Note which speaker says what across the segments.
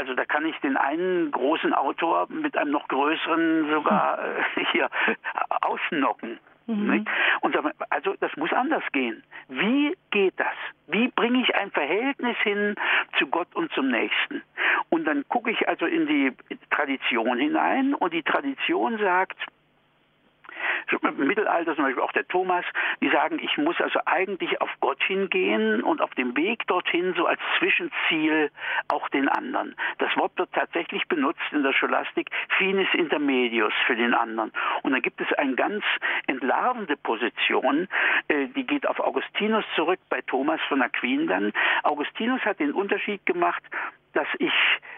Speaker 1: Also da kann ich den einen großen Autor mit einem noch größeren sogar hier ausnocken. Nicht? Und sagen, also das muss anders gehen. Wie geht das? Wie bringe ich ein Verhältnis hin zu Gott und zum Nächsten? Und dann gucke ich also in die Tradition hinein und die Tradition sagt, im Mittelalter zum Beispiel auch der Thomas, die sagen, ich muss also eigentlich auf Gott hingehen und auf dem Weg dorthin so als Zwischenziel auch den anderen. Das Wort wird tatsächlich benutzt in der Scholastik, finis intermedius für den anderen. Und dann gibt es eine ganz entlarvende Position, die geht auf Augustinus zurück, bei Thomas von Aquin dann. Augustinus hat den Unterschied gemacht, dass ich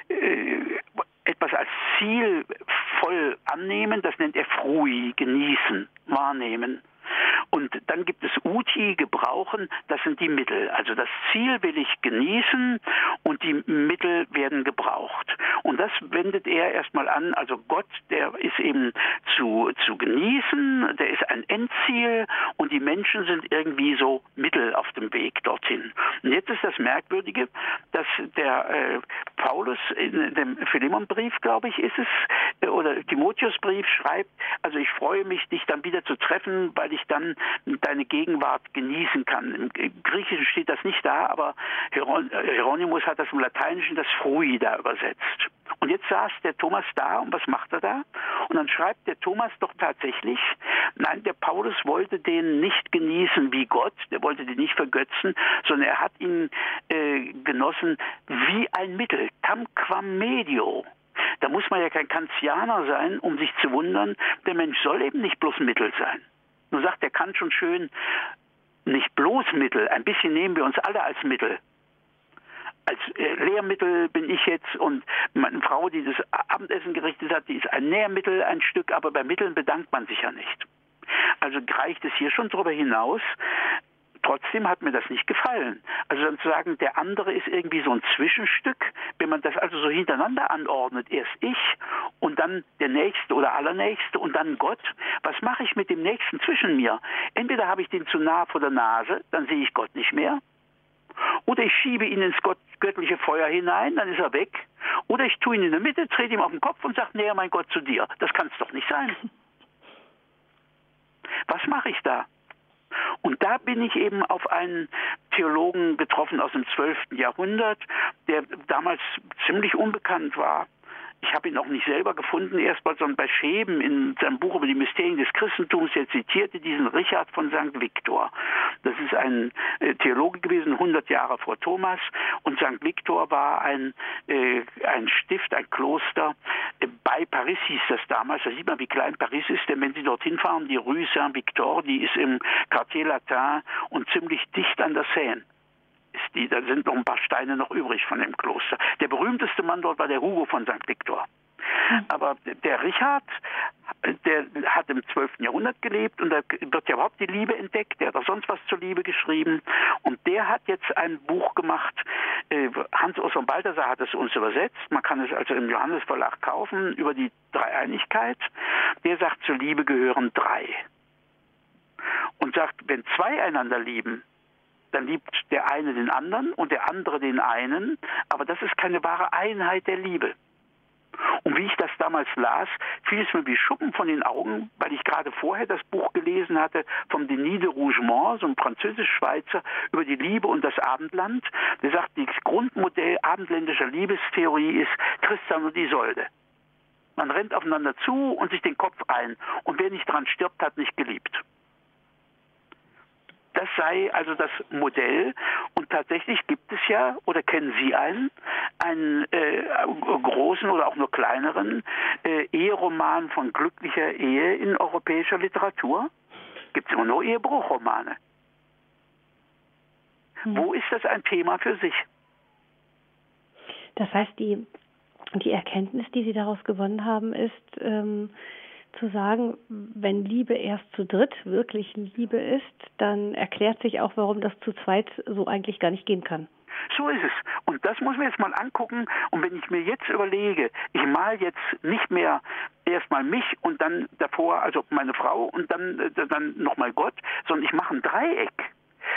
Speaker 1: etwas als Ziel voll annehmen, das nennt er frui, genießen, wahrnehmen. Und dann gibt es uti, gebrauchen, das sind die Mittel. Also das Ziel will ich genießen und die Mittel werden gebraucht. Und das wendet er erstmal an, also Gott, der ist eben zu genießen, der ist ein Endziel und die Menschen sind irgendwie so Mittel auf dem Weg dorthin. Und jetzt ist das Merkwürdige, dass der Paulus in dem Philemonbrief, glaube ich, ist es, oder Timotheusbrief schreibt, also ich freue mich, dich dann wieder zu treffen, weil ich dann deine Gegenwart genießen kann. Im Griechischen steht das nicht da, aber Hieronymus hat das im Lateinischen das frui da übersetzt. Und jetzt saß der Thomas da und was macht er da? Und dann schreibt der Thomas doch tatsächlich, nein, der Paulus wollte den nicht genießen wie Gott, der wollte den nicht vergötzen, sondern er hat ihn genossen wie ein Mittel, tam quam medio. Da muss man ja kein Kantianer sein, um sich zu wundern, der Mensch soll eben nicht bloß Mittel sein. Nun sagt der Kant schon schön, nicht bloß Mittel, ein bisschen nehmen wir uns alle als Mittel. Als Lehrmittel bin ich jetzt und meine Frau, die das Abendessen gerichtet hat, die ist ein Nährmittel, ein Stück, aber bei Mitteln bedankt man sich ja nicht. Also reicht es hier schon darüber hinaus. Trotzdem hat mir das nicht gefallen. Also dann zu sagen, der andere ist irgendwie so ein Zwischenstück, wenn man das also so hintereinander anordnet, erst ich und dann der Nächste oder Allernächste und dann Gott, was mache ich mit dem Nächsten zwischen mir? Entweder habe ich den zu nah vor der Nase, dann sehe ich Gott nicht mehr, oder ich schiebe ihn ins göttliche Feuer hinein, dann ist er weg, oder ich tue ihn in der Mitte, trete ihm auf den Kopf und sage, näher mein Gott zu dir. Das kann es doch nicht sein. Was mache ich da? Und da bin ich eben auf einen Theologen getroffen aus dem 12. Jahrhundert, der damals ziemlich unbekannt war. Ich habe ihn auch nicht selber gefunden, erstmal, sondern bei Scheben in seinem Buch über die Mysterien des Christentums, er zitierte diesen Richard von St. Viktor. Das ist ein Theologe gewesen, 100 Jahre vor Thomas, und St. Viktor war ein Stift, ein Kloster. Bei Paris hieß das damals, da sieht man, wie klein Paris ist, denn wenn Sie dorthin fahren, die Rue Saint-Victor, die ist im Quartier Latin und ziemlich dicht an der Seine. Da sind noch ein paar Steine noch übrig von dem Kloster. Der berühmteste Mann dort war der Hugo von St. Viktor. Aber der Richard, der hat im 12. Jahrhundert gelebt und da wird ja überhaupt die Liebe entdeckt. Der hat auch sonst was zur Liebe geschrieben. Und der hat jetzt ein Buch gemacht, Hans-Urs von Balthasar hat es uns übersetzt. Man kann es also im Johannes Verlag kaufen, über die Dreieinigkeit. Der sagt, zur Liebe gehören drei. Und sagt, wenn zwei einander lieben, dann liebt der eine den anderen und der andere den einen, aber das ist keine wahre Einheit der Liebe. Und wie ich das damals las, fiel es mir wie Schuppen von den Augen, weil ich gerade vorher das Buch gelesen hatte vom Denis de Rougemont, so ein Französisch-Schweizer, über die Liebe und das Abendland. Der sagt, das Grundmodell abendländischer Liebestheorie ist Tristan und Isolde. Man rennt aufeinander zu und sich den Kopf ein und wer nicht dran stirbt, hat nicht geliebt. Das sei also das Modell und tatsächlich gibt es ja, oder kennen Sie einen großen oder auch nur kleineren Eheroman von glücklicher Ehe in europäischer Literatur? Gibt es immer nur Ehebruchromane. Wo ist das ein Thema für sich?
Speaker 2: Das heißt, die Erkenntnis, die Sie daraus gewonnen haben, ist zu sagen, wenn Liebe erst zu dritt wirklich Liebe ist, dann erklärt sich auch, warum das zu zweit so eigentlich gar nicht gehen kann.
Speaker 1: So ist es. Und das muss man jetzt mal angucken. Und wenn ich mir jetzt überlege, ich male jetzt nicht mehr erstmal mich und dann davor, also meine Frau und dann nochmal Gott, sondern ich mache ein Dreieck.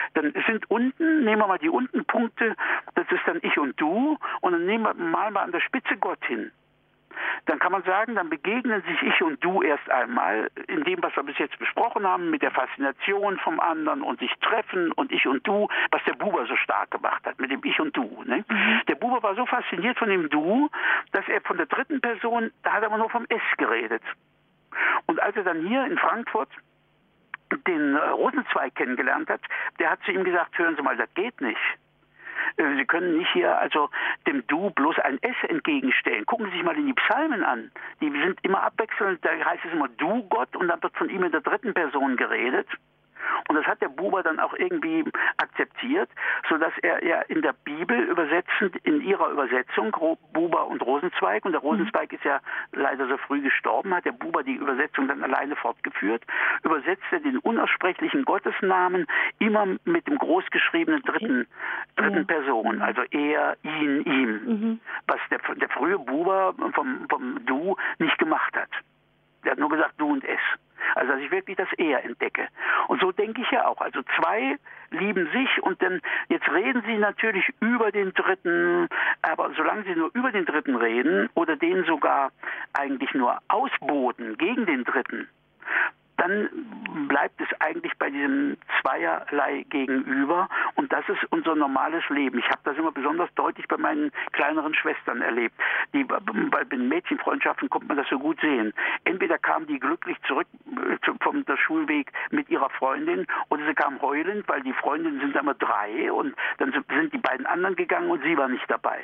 Speaker 1: Dann sind unten, nehmen wir mal die unten Punkte, das ist dann ich und du, und dann malen wir an der Spitze Gott hin. Dann kann man sagen, dann begegnen sich ich und du erst einmal in dem, was wir bis jetzt besprochen haben, mit der Faszination vom anderen und sich treffen und ich und du, was der Buber so stark gemacht hat mit dem ich und du. Ne? Der Buber war so fasziniert von dem Du, dass er von der dritten Person, da hat er aber nur vom Es geredet. Und als er dann hier in Frankfurt den Rosenzweig kennengelernt hat, der hat zu ihm gesagt, hören Sie mal, das geht nicht. Sie können nicht hier also dem Du bloß ein S entgegenstellen. Gucken Sie sich mal in die Psalmen an. Die sind immer abwechselnd, da heißt es immer Du Gott und dann wird von ihm in der dritten Person geredet. Und das hat der Buber dann auch irgendwie akzeptiert, sodass er ja in der Bibel übersetzend, in ihrer Übersetzung, Buber und Rosenzweig, und der Rosenzweig ist ja leider so früh gestorben, hat der Buber die Übersetzung dann alleine fortgeführt, übersetzt er den unaussprechlichen Gottesnamen immer mit dem großgeschriebenen dritten Person, also er, ihn, ihm, was der frühe Buber vom Du nicht gemacht hat. Der hat nur gesagt Du und Es. Also dass ich wirklich das Er entdecke. Und so denke ich ja auch. Also zwei lieben sich und dann, jetzt reden sie natürlich über den Dritten, aber solange sie nur über den Dritten reden oder den sogar eigentlich nur ausboten gegen den Dritten, dann bleibt es eigentlich bei diesem Zweierlei gegenüber und das ist unser normales Leben. Ich habe das immer besonders deutlich bei meinen kleineren Schwestern erlebt. Bei den Mädchenfreundschaften konnte man das so gut sehen. Entweder kamen die glücklich zurück vom der Schulweg mit ihrer Freundin oder sie kamen heulend, weil die Freundinnen sind immer 3 und dann sind die beiden anderen gegangen und sie war nicht dabei.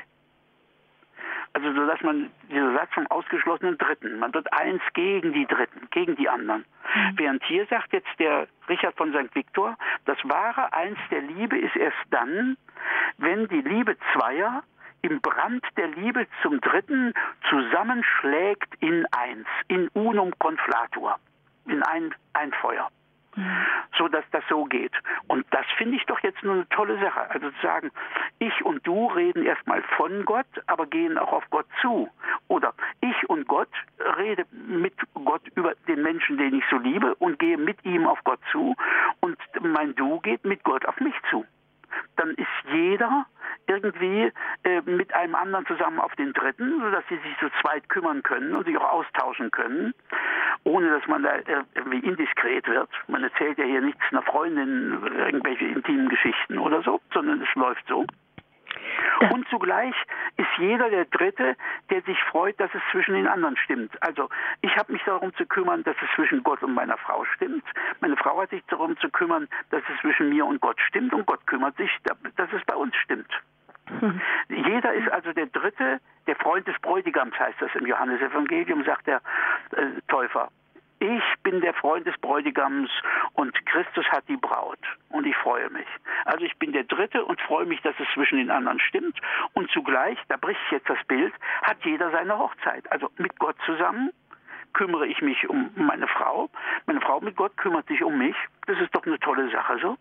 Speaker 1: Also so dass man, dieser Satz vom ausgeschlossenen Dritten, man wird eins gegen die Dritten, gegen die anderen. Während hier sagt jetzt der Richard von St. Victor, das wahre Eins der Liebe ist erst dann, wenn die Liebe zweier im Brand der Liebe zum Dritten zusammenschlägt in eins, in unum conflatur, in ein Feuer. So dass das so geht. Und das finde ich doch jetzt nur eine tolle Sache. Also zu sagen, ich und du reden erstmal von Gott, aber gehen auch auf Gott zu. Oder ich und Gott rede mit Gott über den Menschen, den ich so liebe und gehe mit ihm auf Gott zu. Und mein Du geht mit Gott auf mich zu. Dann ist jeder irgendwie mit einem anderen zusammen auf den Dritten, sodass sie sich zu zweit kümmern können und sich auch austauschen können, ohne dass man da irgendwie indiskret wird. Man erzählt ja hier nichts einer Freundin, irgendwelche intimen Geschichten oder so, sondern es läuft so. Und zugleich ist jeder der Dritte, der sich freut, dass es zwischen den anderen stimmt. Also ich habe mich darum zu kümmern, dass es zwischen Gott und meiner Frau stimmt. Meine Frau hat sich darum zu kümmern, dass es zwischen mir und Gott stimmt. Und Gott kümmert sich, dass es bei uns stimmt. Jeder ist also der Dritte, der Freund des Bräutigams, heißt das im Johannesevangelium, sagt der Täufer. Ich bin der Freund des Bräutigams und Christus hat die Braut und ich freue mich. Also ich bin der Dritte und freue mich, dass es zwischen den anderen stimmt und zugleich, da bricht jetzt das Bild, hat jeder seine Hochzeit. Also mit Gott zusammen kümmere ich mich um meine Frau mit Gott kümmert sich um mich. Das ist doch eine tolle Sache, so.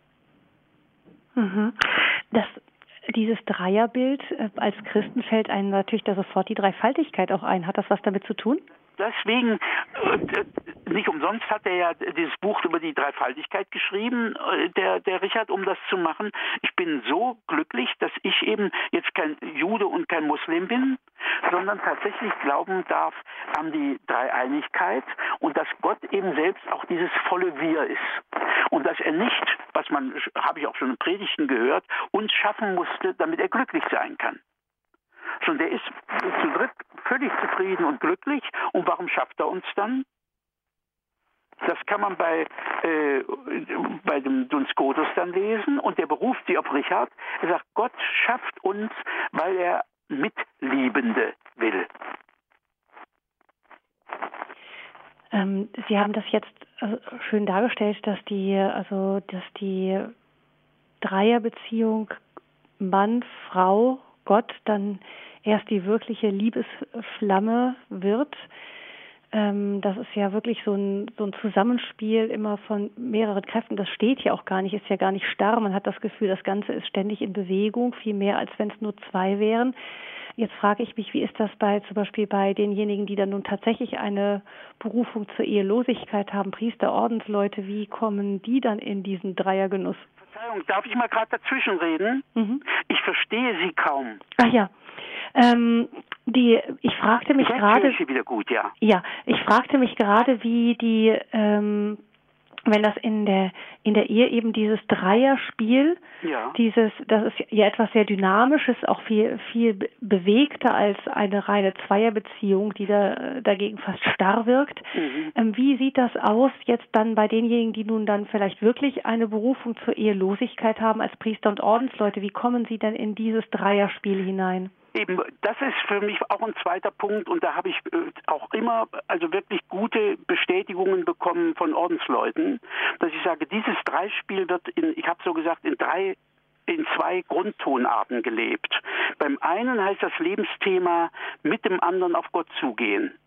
Speaker 2: Dieses Dreierbild als Christen fällt einem natürlich da sofort die Dreifaltigkeit auch ein. Hat das was damit zu tun?
Speaker 1: Deswegen, nicht umsonst hat er ja dieses Buch über die Dreifaltigkeit geschrieben, der Richard, um das zu machen. Ich bin so glücklich, dass ich eben jetzt kein Jude und kein Muslim bin, sondern tatsächlich glauben darf an die Dreieinigkeit und dass Gott eben selbst auch dieses volle Wir ist. Und dass er nicht, habe ich auch schon in Predigten gehört, uns schaffen musste, damit er glücklich sein kann. Schon der ist zu dritt völlig zufrieden und glücklich. Und warum schafft er uns dann? Das kann man bei dem Duns Scotus dann lesen. Und der beruft sich auf Richard. Er sagt, Gott schafft uns, weil er Mitliebende will.
Speaker 2: Sie haben das jetzt schön dargestellt, dass die Dreierbeziehung Mann, Frau, Gott dann erst die wirkliche Liebesflamme wird. Das ist ja wirklich so ein Zusammenspiel immer von mehreren Kräften. Das steht ja auch gar nicht, ist ja gar nicht starr. Man hat das Gefühl, das Ganze ist ständig in Bewegung, viel mehr, als wenn es nur zwei wären. Jetzt frage ich mich, wie ist das zum Beispiel bei denjenigen, die dann nun tatsächlich eine Berufung zur Ehelosigkeit haben, Priester, Ordensleute, wie kommen die dann in diesen Dreiergenuss?
Speaker 1: Verzeihung, darf ich mal gerade dazwischen reden? Ich verstehe Sie kaum.
Speaker 2: Ach ja. Ich fragte mich gerade.
Speaker 1: Ich wieder gut, ja.
Speaker 2: Ja, ich fragte mich gerade, wie die, wenn das in der Ehe eben dieses Dreierspiel, das ist ja etwas sehr Dynamisches, auch viel bewegter als eine reine Zweierbeziehung, die dagegen fast starr wirkt. Wie sieht das aus jetzt dann bei denjenigen, die nun dann vielleicht wirklich eine Berufung zur Ehelosigkeit haben als Priester und Ordensleute? Wie kommen Sie denn in dieses Dreierspiel hinein?
Speaker 1: Eben, das ist für mich auch ein zweiter Punkt und da habe ich auch immer also wirklich gute Bestätigungen bekommen von Ordensleuten, dass ich sage, dieses Dreispiel wird ich habe so gesagt, in zwei Grundtonarten gelebt. Beim einen heißt das Lebensthema mit dem anderen auf Gott zugehen.